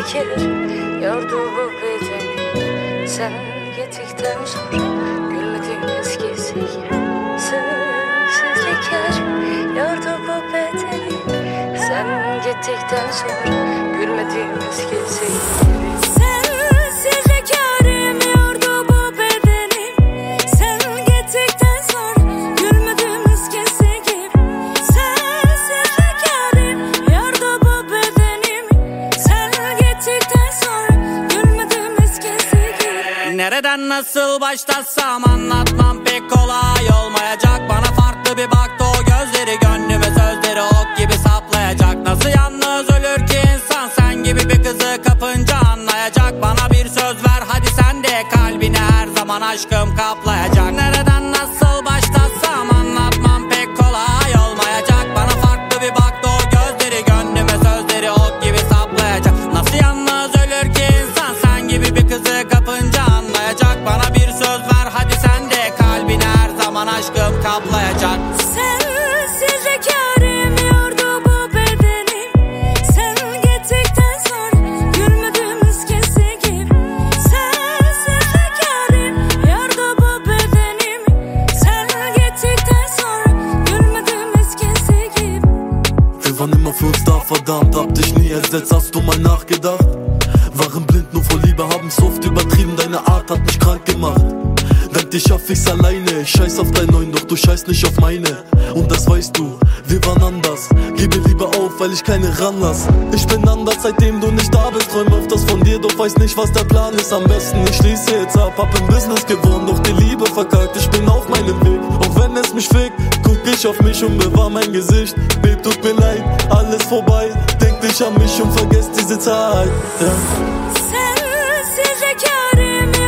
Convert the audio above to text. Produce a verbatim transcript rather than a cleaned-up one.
şeker yordu bu bedeni. Sen gittikten sonra gülmedim eskisi gibi. Sensizlikler yordu bu bedeni. Sen gittikten sonra gülmedim eskisi gibi. Nereden nasıl başlasam anlatmam pek kolay olmayacak. Bana farklı bir baktı o gözleri, gönlüme sözleri ok gibi saplayacak. Nasıl yalnız ölür ki insan, sen gibi bir kızı kapınca anlayacak. Bana bir söz ver hadi sen de, kalbini her zaman aşkım kaplayacak. Nereden nasıl başlasam anlatmam pek kolay olmayacak. Bana farklı bir baktı o gözleri, gönlüme sözleri ok gibi saplayacak. Nasıl yalnız ölür ki insan, sen gibi bir kızı kapınca anlayacak. Bana bir söz ver hadi sen de, kalbini her zaman aşkım kaplayacak. Sensizlik yarim yordu bu bedenim. Sen gittikten sonra gülmedim eskisi gibi. Sensizlik yarim yordu bu bedenim. Sen gittikten sonra gülmedim eskisi gibi. Wir waren immer für uns da, verdammt. Hab dich nie ersetzt, hast du mal nachgedacht? Waren blind nur vor Liebe, haben's oft übertrieben. Deine Art hat mich krank gemacht. Dank dir schaff ich's alleine. Ich scheiß auf deinen neuen, doch du scheißt nicht auf meine. Und das weißt du, wir waren anders. Gebe Liebe auf, weil ich keine ranlass. Ich bin anders, seitdem du nicht da bist. Träum öfters von dir, doch weiß nicht, was der Plan ist. Am besten, ich schließe jetzt ab, hab im Business gewonnen, doch die Liebe verkackt. Ich bin auf meinem Weg, auch wenn es mich fickt. Guck ich auf mich und bewahr mein Gesicht. Babe, tut mir leid, alles vorbei. Denk dich an mich und vergesst diese Zeit, ja. Sensizlik yarim